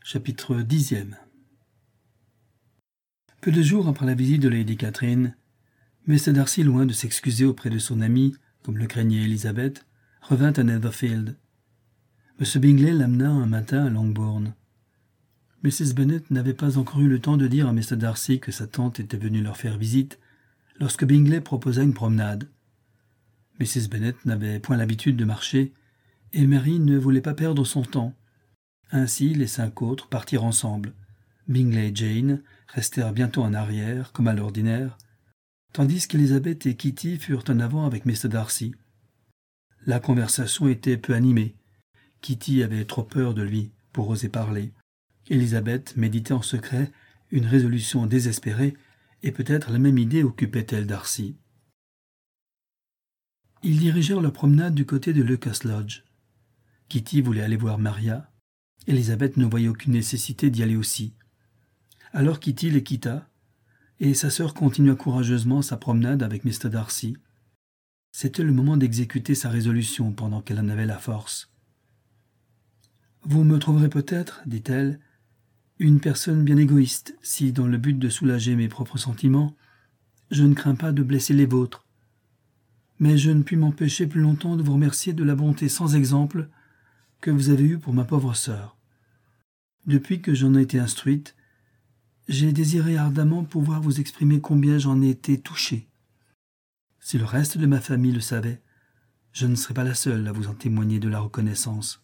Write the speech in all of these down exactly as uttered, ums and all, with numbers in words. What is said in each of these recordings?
Chapitre dixième. Peu de jours après la visite de Lady Catherine, Mr Darcy, loin de s'excuser auprès de son amie, comme le craignait Elizabeth, revint à Netherfield. M. Bingley l'amena un matin à Longbourn. Mrs Bennet n'avait pas encore eu le temps de dire à Mr Darcy que sa tante était venue leur faire visite, lorsque Bingley proposa une promenade. Mrs Bennet n'avait point l'habitude de marcher, et Mary ne voulait pas perdre son temps. Ainsi, les cinq autres partirent ensemble. Bingley et Jane restèrent bientôt en arrière, comme à l'ordinaire, tandis qu'Elizabeth et Kitty furent en avant avec Mr Darcy. La conversation était peu animée. Kitty avait trop peur de lui pour oser parler. Elizabeth méditait en secret une résolution désespérée, et peut-être la même idée occupait-elle Darcy. Ils dirigèrent leur promenade du côté de Lucas Lodge. Kitty voulait aller voir Maria. Elizabeth ne voyait aucune nécessité d'y aller aussi. Alors Kitty les quitta, et sa sœur continua courageusement sa promenade avec Mr Darcy. C'était le moment d'exécuter sa résolution pendant qu'elle en avait la force. « Vous me trouverez peut-être, dit-elle, une personne bien égoïste, si, dans le but de soulager mes propres sentiments, je ne crains pas de blesser les vôtres. Mais je ne puis m'empêcher plus longtemps de vous remercier de la bonté sans exemple que vous avez eue pour ma pauvre sœur. Depuis que j'en ai été instruite, j'ai désiré ardemment pouvoir vous exprimer combien j'en ai été touchée. Si le reste de ma famille le savait, je ne serais pas la seule à vous en témoigner de la reconnaissance.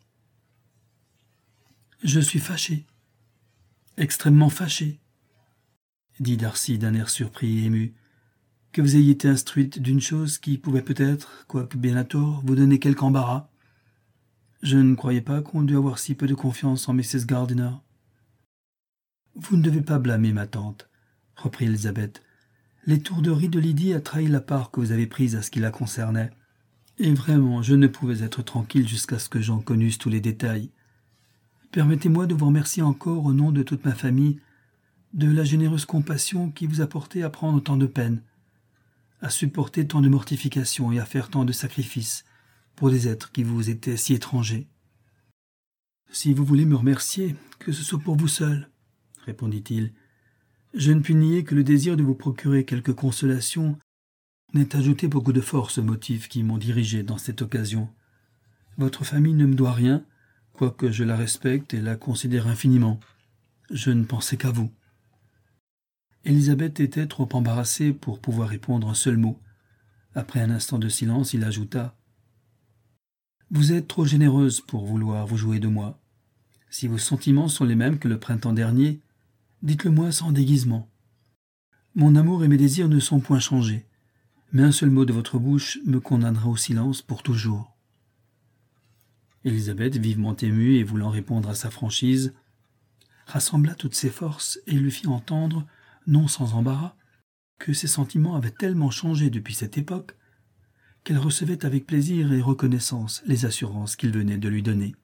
Je suis fâché, extrêmement fâché, dit Darcy d'un air surpris et ému, que vous ayez été instruite d'une chose qui pouvait peut-être, quoique bien à tort, vous donner quelque embarras. Je ne croyais pas qu'on dût avoir si peu de confiance en Missus Gardiner. Vous ne devez pas blâmer ma tante, reprit Elizabeth. L'étourderie de Lydie a trahi la part que vous avez prise à ce qui la concernait. Et vraiment, je ne pouvais être tranquille jusqu'à ce que j'en connusse tous les détails. Permettez-moi de vous remercier encore au nom de toute ma famille de la généreuse compassion qui vous a porté à prendre tant de peine, à supporter tant de mortifications et à faire tant de sacrifices pour des êtres qui vous étaient si étrangers. Si vous voulez me remercier, que ce soit pour vous seul, répondit-il. Je ne puis nier que le désir de vous procurer quelque consolation n'ait ajouté beaucoup de force aux motifs qui m'ont dirigé dans cette occasion. Votre famille ne me doit rien, quoique je la respecte et la considère infiniment. Je ne pensais qu'à vous. Élisabeth était trop embarrassée pour pouvoir répondre un seul mot. Après un instant de silence, il ajouta « Vous êtes trop généreuse pour vouloir vous jouer de moi. Si vos sentiments sont les mêmes que le printemps dernier, dites-le-moi sans déguisement. Mon amour et mes désirs ne sont point changés, mais un seul mot de votre bouche me condamnera au silence pour toujours. » Élisabeth, vivement émue et voulant répondre à sa franchise, rassembla toutes ses forces et lui fit entendre, non sans embarras, que ses sentiments avaient tellement changé depuis cette époque qu'elle recevait avec plaisir et reconnaissance les assurances qu'il venait de lui donner.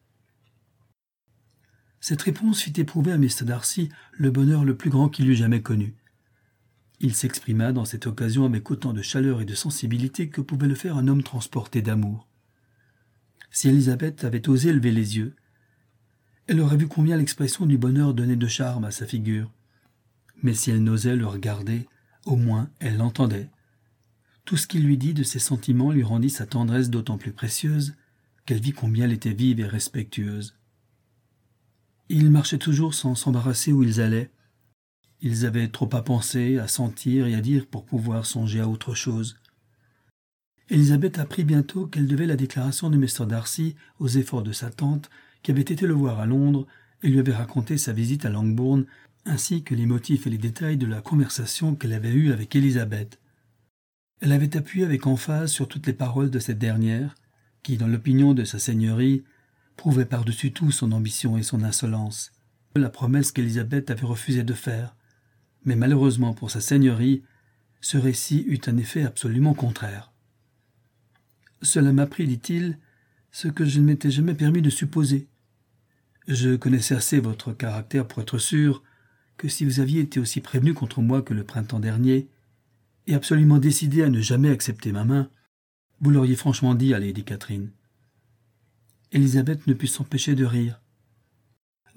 Cette réponse fit éprouver à Mr Darcy le bonheur le plus grand qu'il eût jamais connu. Il s'exprima dans cette occasion avec autant de chaleur et de sensibilité que pouvait le faire un homme transporté d'amour. Si Elizabeth avait osé lever les yeux, elle aurait vu combien l'expression du bonheur donnait de charme à sa figure. Mais si elle n'osait le regarder, au moins elle l'entendait. Tout ce qu'il lui dit de ses sentiments lui rendit sa tendresse d'autant plus précieuse qu'elle vit combien elle était vive et respectueuse. Ils marchaient toujours sans s'embarrasser où ils allaient. Ils avaient trop à penser, à sentir et à dire pour pouvoir songer à autre chose. Élisabeth apprit bientôt qu'elle devait la déclaration de Mr Darcy aux efforts de sa tante, qui avait été le voir à Londres et lui avait raconté sa visite à Longbourn, ainsi que les motifs et les détails de la conversation qu'elle avait eue avec Élisabeth. Elle avait appuyé avec emphase sur toutes les paroles de cette dernière, qui, dans l'opinion de sa seigneurie, prouvait par-dessus tout son ambition et son insolence, la promesse qu'Élisabeth avait refusé de faire. Mais malheureusement pour sa seigneurie, ce récit eut un effet absolument contraire. « Cela m'apprit, dit-il, ce que je ne m'étais jamais permis de supposer. Je connaissais assez votre caractère pour être sûr que si vous aviez été aussi prévenu contre moi que le printemps dernier, et absolument décidé à ne jamais accepter ma main, vous l'auriez franchement dit à Lady Catherine. » Élisabeth ne put s'empêcher de rire. «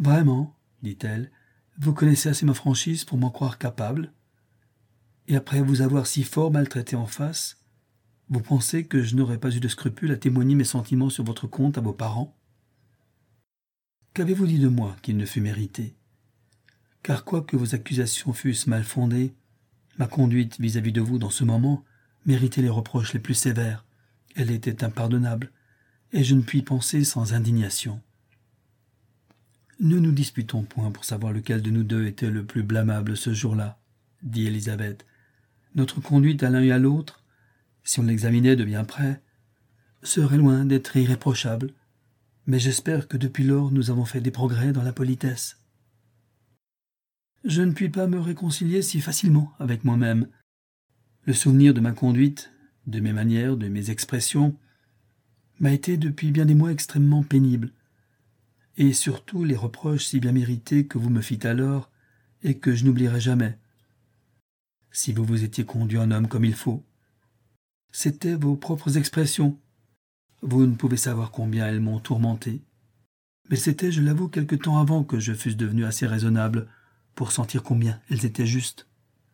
Vraiment, dit-elle, vous connaissez assez ma franchise pour m'en croire capable. Et après vous avoir si fort maltraité en face, vous pensez que je n'aurais pas eu de scrupule à témoigner mes sentiments sur votre compte à vos parents? Qu'avez-vous dit de moi qu'il ne fût mérité? Car quoique vos accusations fussent mal fondées, ma conduite vis-à-vis de vous dans ce moment méritait les reproches les plus sévères. Elle était impardonnable, et je ne puis penser sans indignation. Ne nous disputons point pour savoir lequel de nous deux était le plus blâmable ce jour-là, dit Élisabeth. Notre conduite à l'un et à l'autre, si on l'examinait de bien près, serait loin d'être irréprochable, mais j'espère que depuis lors nous avons fait des progrès dans la politesse. Je ne puis pas me réconcilier si facilement avec moi-même. Le souvenir de ma conduite, de mes manières, de mes expressions, m'a été depuis bien des mois extrêmement pénible, et surtout les reproches si bien mérités que vous me fîtes alors et que je n'oublierai jamais. Si vous vous étiez conduit en homme comme il faut, c'étaient vos propres expressions. Vous ne pouvez savoir combien elles m'ont tourmenté. Mais c'était, je l'avoue, quelque temps avant que je fusse devenu assez raisonnable pour sentir combien elles étaient justes.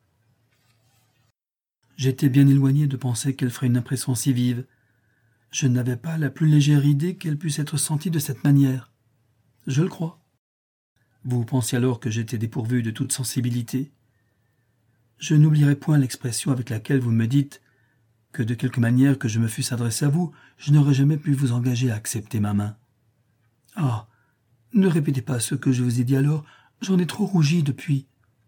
J'étais bien éloigné de penser qu'elle ferait une impression si vive. Je n'avais pas la plus légère idée qu'elle puisse être sentie de cette manière. Je le crois. Vous pensiez alors que j'étais dépourvu de toute sensibilité. Je n'oublierai point l'expression avec laquelle vous me dites que de quelque manière que je me fusse adressé à vous, je n'aurais jamais pu vous engager à accepter ma main. Ah, ne répétez pas ce que je vous ai dit alors, j'en ai trop rougi depuis.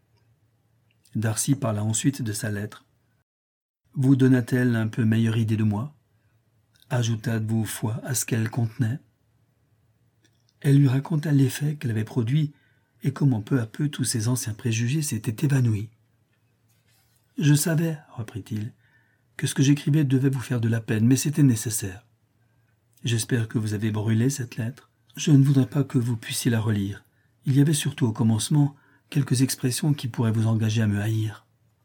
Darcy parla ensuite de sa lettre. Vous donna-t-elle un peu meilleure idée de moi? Ajoutâtes-vous foi à ce qu'elle contenait? Elle lui raconta l'effet qu'elle avait produit et comment peu à peu tous ses anciens préjugés s'étaient évanouis. « Je savais, reprit-il, que ce que j'écrivais devait vous faire de la peine, mais c'était nécessaire. J'espère que vous avez brûlé cette lettre. Je ne voudrais pas que vous puissiez la relire. Il y avait surtout au commencement quelques expressions qui pourraient vous engager à me haïr.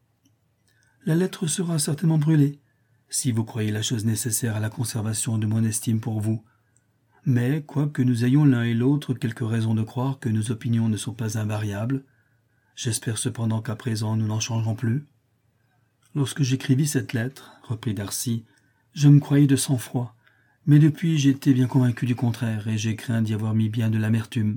La lettre sera certainement brûlée, si vous croyez la chose nécessaire à la conservation de mon estime pour vous. Mais, quoique nous ayons l'un et l'autre quelques raisons de croire que nos opinions ne sont pas invariables, j'espère cependant qu'à présent nous n'en changerons plus. Lorsque j'écrivis cette lettre, reprit Darcy, je me croyais de sang-froid, mais depuis j'étais bien convaincu du contraire, et j'ai craint d'y avoir mis bien de l'amertume.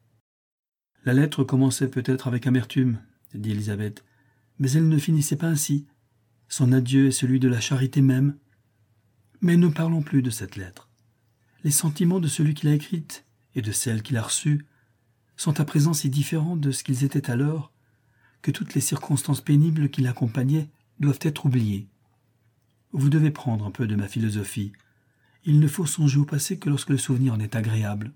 La lettre commençait peut-être avec amertume, dit Élisabeth, mais elle ne finissait pas ainsi. Son adieu est celui de la charité même. Mais ne parlons plus de cette lettre. Les sentiments de celui qui l'a écrite et de celle qui l'a reçue sont à présent si différents de ce qu'ils étaient alors que toutes les circonstances pénibles qui l'accompagnaient doivent être oubliées. Vous devez prendre un peu de ma philosophie. Il ne faut songer au passé que lorsque le souvenir en est agréable.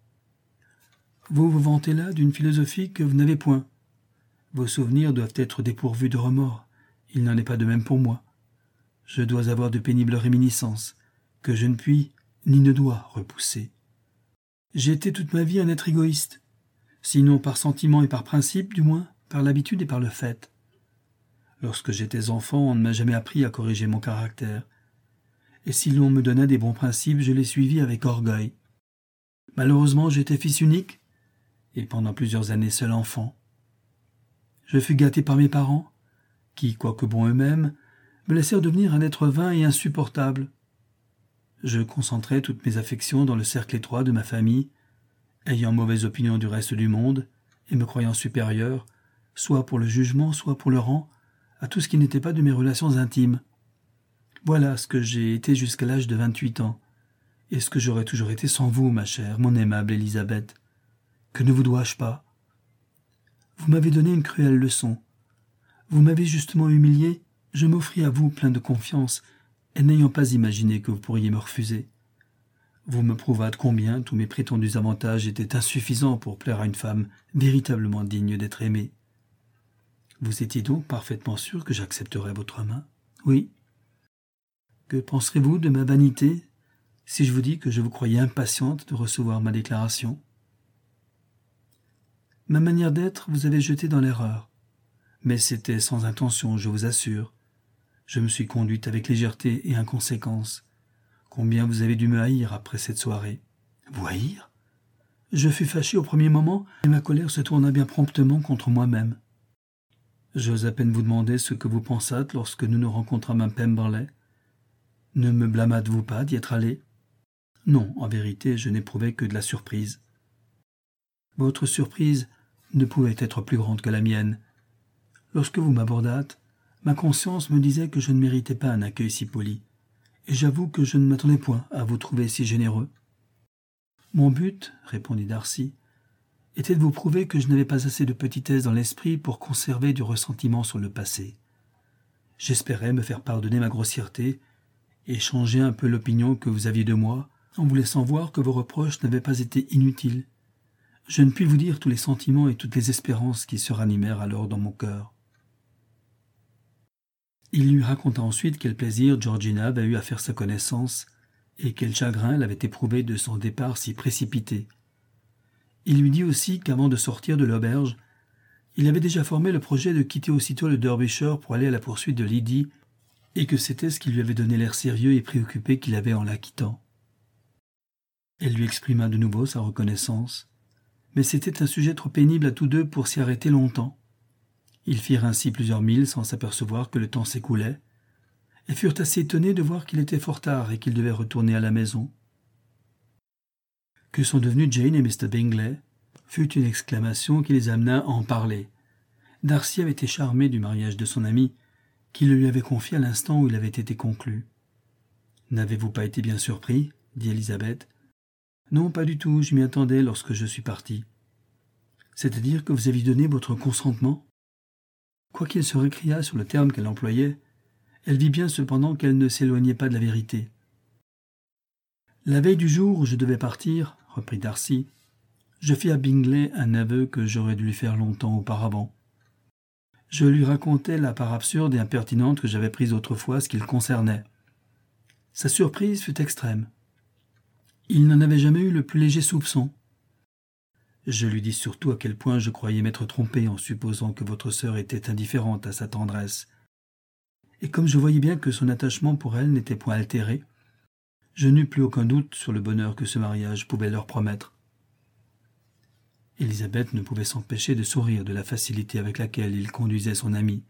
Vous vous vantez là d'une philosophie que vous n'avez point. Vos souvenirs doivent être dépourvus de remords. Il n'en est pas de même pour moi. Je dois avoir de pénibles réminiscences, que je ne puis ni ne dois repousser. J'ai été toute ma vie un être égoïste, sinon par sentiment et par principe, du moins par l'habitude et par le fait. Lorsque j'étais enfant, on ne m'a jamais appris à corriger mon caractère. Et si l'on me donna des bons principes, je les suivis avec orgueil. Malheureusement, j'étais fils unique, et pendant plusieurs années seul enfant. Je fus gâté par mes parents, qui, quoique bons eux-mêmes, me laissèrent devenir un être vain et insupportable. Je concentrai toutes mes affections dans le cercle étroit de ma famille, ayant mauvaise opinion du reste du monde, et me croyant supérieur, soit pour le jugement, soit pour le rang, à tout ce qui n'était pas de mes relations intimes. Voilà ce que j'ai été jusqu'à l'âge de vingt-huit ans, et ce que j'aurais toujours été sans vous, ma chère, mon aimable Élisabeth. Que ne vous dois-je pas? Vous m'avez donné une cruelle leçon. Vous m'avez justement humilié, je m'offris à vous plein de confiance, et n'ayant pas imaginé que vous pourriez me refuser. Vous me prouvâtes combien tous mes prétendus avantages étaient insuffisants pour plaire à une femme véritablement digne d'être aimée. Vous étiez donc parfaitement sûr que j'accepterais votre main? Oui. Que penserez-vous de ma vanité si je vous dis que je vous croyais impatiente de recevoir ma déclaration? Ma manière d'être vous avait jeté dans l'erreur, mais c'était sans intention, je vous assure. Je me suis conduite avec légèreté et inconséquence. Combien vous avez dû me haïr après cette soirée? Vous haïr? Je fus fâché au premier moment, et ma colère se tourna bien promptement contre moi-même. J'ose à peine vous demander ce que vous pensâtes lorsque nous nous rencontrâmes à Pemberley. Ne me blâmâtes-vous pas d'y être allé? Non, en vérité, je n'éprouvais que de la surprise. Votre surprise ne pouvait être plus grande que la mienne. Lorsque vous m'abordâtes, ma conscience me disait que je ne méritais pas un accueil si poli, et j'avoue que je ne m'attendais point à vous trouver si généreux. Mon but, répondit Darcy, était de vous prouver que je n'avais pas assez de petitesse dans l'esprit pour conserver du ressentiment sur le passé. J'espérais me faire pardonner ma grossièreté et changer un peu l'opinion que vous aviez de moi, en vous laissant voir que vos reproches n'avaient pas été inutiles. Je ne puis vous dire tous les sentiments et toutes les espérances qui se ranimèrent alors dans mon cœur. Il lui raconta ensuite quel plaisir Georgina avait eu à faire sa connaissance et quel chagrin elle avait éprouvé de son départ si précipité. Il lui dit aussi qu'avant de sortir de l'auberge, il avait déjà formé le projet de quitter aussitôt le Derbyshire pour aller à la poursuite de Lydie, et que c'était ce qui lui avait donné l'air sérieux et préoccupé qu'il avait en la quittant. Elle lui exprima de nouveau sa reconnaissance, mais c'était un sujet trop pénible à tous deux pour s'y arrêter longtemps. Ils firent ainsi plusieurs milles sans s'apercevoir que le temps s'écoulait, et furent assez étonnés de voir qu'il était fort tard et qu'ils devaient retourner à la maison. Que sont devenus Jane et mister Bingley fut une exclamation qui les amena à en parler. Darcy avait été charmé du mariage de son ami, qui le lui avait confié à l'instant où il avait été conclu. « N'avez-vous pas été bien surpris ?» dit Élisabeth. « Non, pas du tout, je m'y attendais lorsque je suis parti. »« C'est-à-dire que vous aviez donné votre consentement ?» Quoiqu'il se récriât sur le terme qu'elle employait, elle vit bien cependant qu'elle ne s'éloignait pas de la vérité. « La veille du jour où je devais partir, reprit Darcy, je fis à Bingley un aveu que j'aurais dû lui faire longtemps auparavant. Je lui racontai la part absurde et impertinente que j'avais prise autrefois ce qui le concernait. Sa surprise fut extrême. Il n'en avait jamais eu le plus léger soupçon. Je lui dis surtout à quel point je croyais m'être trompé en supposant que votre sœur était indifférente à sa tendresse. Et comme je voyais bien que son attachement pour elle n'était point altéré, je n'eus plus aucun doute sur le bonheur que ce mariage pouvait leur promettre. Élisabeth ne pouvait s'empêcher de sourire de la facilité avec laquelle il conduisait son ami.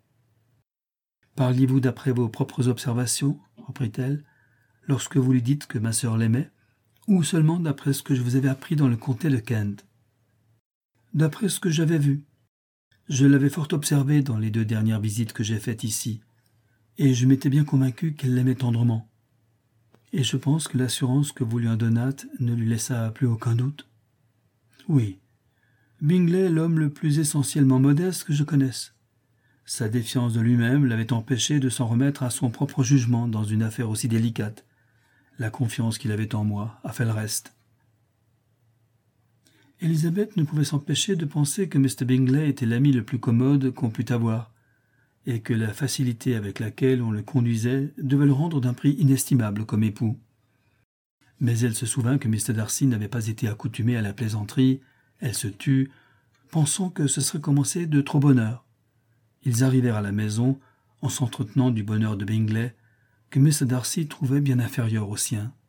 « Parliez-vous d'après vos propres observations, reprit-elle, lorsque vous lui dites que ma sœur l'aimait, ou seulement d'après ce que je vous avais appris dans le comté de Kent ?»« D'après ce que j'avais vu. Je l'avais fort observé dans les deux dernières visites que j'ai faites ici, et je m'étais bien convaincu qu'elle l'aimait tendrement. Et je pense que l'assurance que vous lui en donnâtes ne lui laissa plus aucun doute. Oui, Bingley est l'homme le plus essentiellement modeste que je connaisse. Sa défiance de lui-même l'avait empêché de s'en remettre à son propre jugement dans une affaire aussi délicate. La confiance qu'il avait en moi a fait le reste. » Élisabeth ne pouvait s'empêcher de penser que mister Bingley était l'ami le plus commode qu'on pût avoir, et que la facilité avec laquelle on le conduisait devait le rendre d'un prix inestimable comme époux. Mais elle se souvint que mister Darcy n'avait pas été accoutumé à la plaisanterie. Elle se tut, pensant que ce serait commencer de trop bonne heure. Ils arrivèrent à la maison, en s'entretenant du bonheur de Bingley, que mister Darcy trouvait bien inférieur au sien.